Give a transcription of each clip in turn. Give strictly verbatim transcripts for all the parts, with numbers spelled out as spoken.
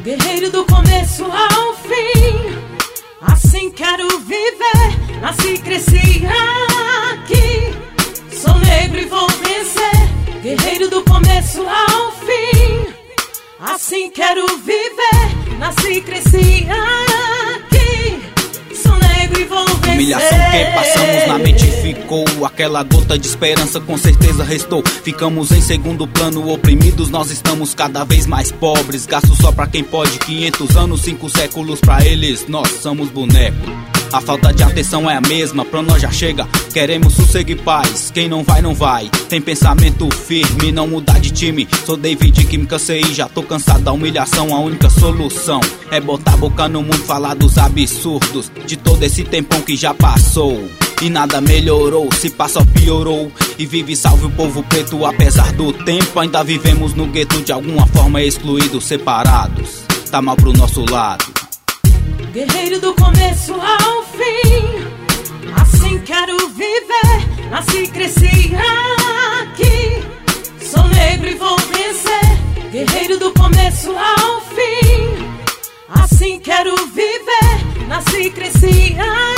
Guerreiro do começo ao fim, assim quero viver. Nasci e cresci aqui, sou negro e vou vencer. Guerreiro do começo ao fim, assim quero viver. Nasci e cresci aqui, sou negro e vou vencer. Humilhação que passamos na mente ficou, aquela gota de esperança com certeza restou. Ficamos em segundo plano, oprimidos, nós estamos cada vez mais pobres. Gasto só pra quem pode, quinhentos anos, cinco séculos pra eles, nós somos bonecos. A falta de atenção é a mesma, pra nós já chega. Queremos sossego e paz, quem não vai, não vai. Tem pensamento firme, não mudar de time. Sou David que me cansei, já tô cansado da humilhação. A única solução é botar a boca no mundo, falar dos absurdos de todo esse tempão que já passou. E nada melhorou, se passa piorou. E vive salve o povo preto, apesar do tempo. Ainda vivemos no gueto, de alguma forma excluídos, separados. Tá mal pro nosso lado. Guerreiro do começo ao fim, assim quero viver. Nasci e cresci aqui, sou negro e vou vencer. Guerreiro do começo ao fim, assim quero viver. Nasci e cresci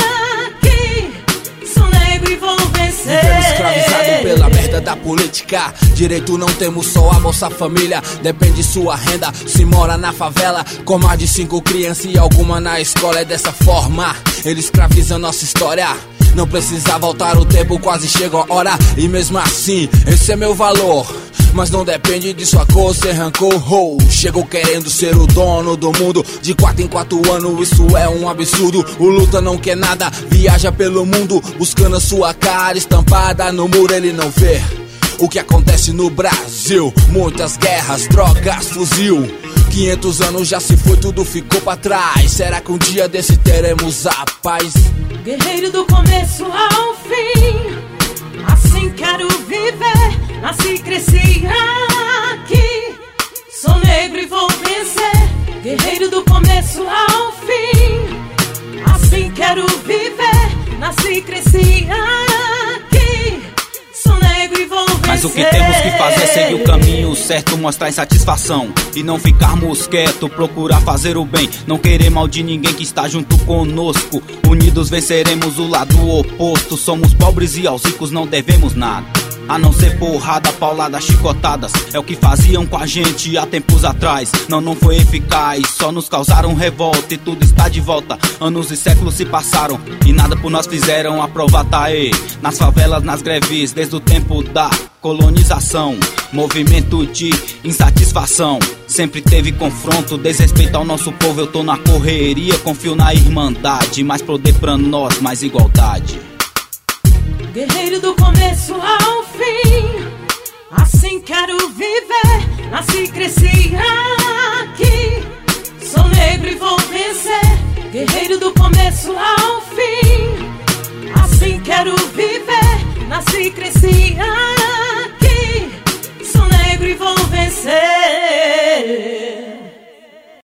aqui, sou negro e vou vencer. Vivemos escravizado pela merda da política. Direito não temos, só a Bolsa Família. Depende sua renda, se mora na favela, com mais de cinco crianças e alguma na escola. É dessa forma, ele escraviza nossa história. Não precisa voltar o tempo, quase chegou a hora. E mesmo assim, esse é meu valor, mas não depende de sua cor, sem rancor. Oh, chegou querendo ser o dono do mundo, de quatro em quatro anos, isso é um absurdo. O luta não quer nada, viaja pelo mundo, buscando a sua cara estampada no muro. Ele não vê o que acontece no Brasil, muitas guerras, drogas, fuzil. Quinhentos anos já se foi, tudo ficou pra trás. Será que um dia desse teremos a paz? Guerreiro do começo ao fim, assim quero viver. Nasci e cresci aqui, sou negro e vou vencer. Guerreiro do começo ao fim, assim quero viver. Nasci e cresci aqui, sou negro e vou vencer. Mas o que temos que fazer é seguir o caminho certo, mostrar insatisfação e não ficarmos quietos, procurar fazer o bem, não querer mal de ninguém que está junto conosco. Unidos venceremos o lado oposto. Somos pobres e aos ricos não devemos nada, a não ser porrada, paulada, chicotadas. É o que faziam com a gente há tempos atrás. Não, não foi eficaz, só nos causaram revolta. E tudo está de volta, anos e séculos se passaram e nada por nós fizeram. A prova tá aí, nas favelas, nas greves, desde o tempo da colonização. Movimento de insatisfação, sempre teve confronto, desrespeito ao nosso povo. Eu tô na correria, confio na irmandade, mais poder pra nós, mais igualdade. Guerreiro do começo ao fim, assim quero viver. Nasci e cresci aqui, sou negro e vou vencer. Guerreiro do começo ao